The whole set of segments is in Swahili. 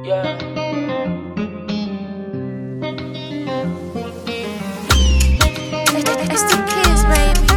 Yeah. It's the kids, baby.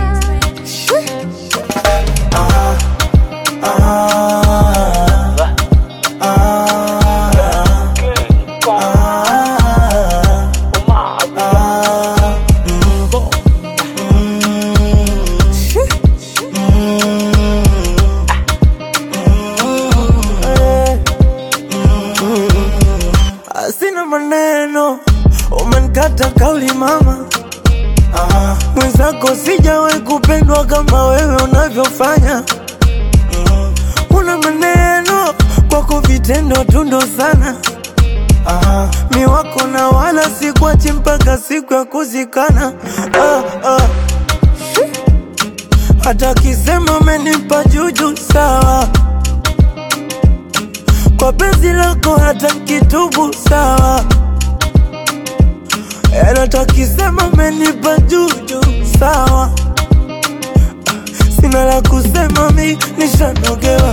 Sina maneno, umenikata kauli mama. Mwenzako sijawahi kupendwa kama wewe unavyofanya. Una maneno, kwako vitendo tundo sana. Mi wako na wala sikuachi mpaka siku ya kuzikana. Hata kisema umenipa juju sawa, kwa penzi lako hata nkitubu sawa. Hata kisema umenipa juju sawa, sina la kusema mi nishanogewa.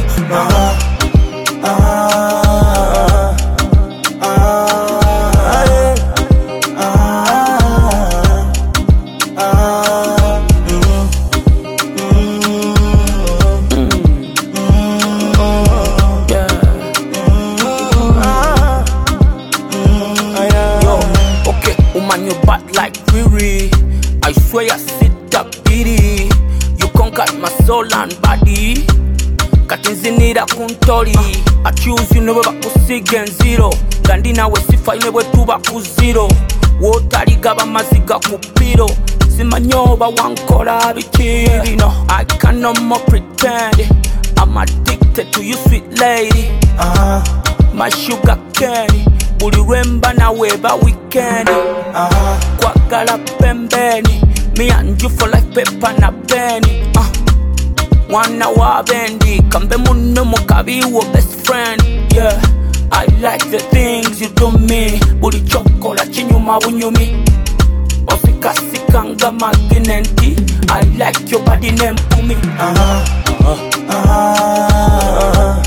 Man, you bad like Riri. I swear I sit up pity. You conquered my soul and body. Katinzinira kuntori. I choose you never back to sigen zero. Gandina we sifa never two back to zero. Wotari gaba maziga kupiro. Simanyoba wankora bichiri. No, I can no more pretend. I'm addicted to you, sweet lady. My sugar candy. Buli wemba na weba weekend. Kwagala pembeni. Me and you for life, pepper na penny. Wana wa bendi. Kambe muno mukabi wo best friend. Yeah, I like the things you do me. Buli chokola chinyuma bunyumi. Ofika sikanga maginenti. I like your body name for me.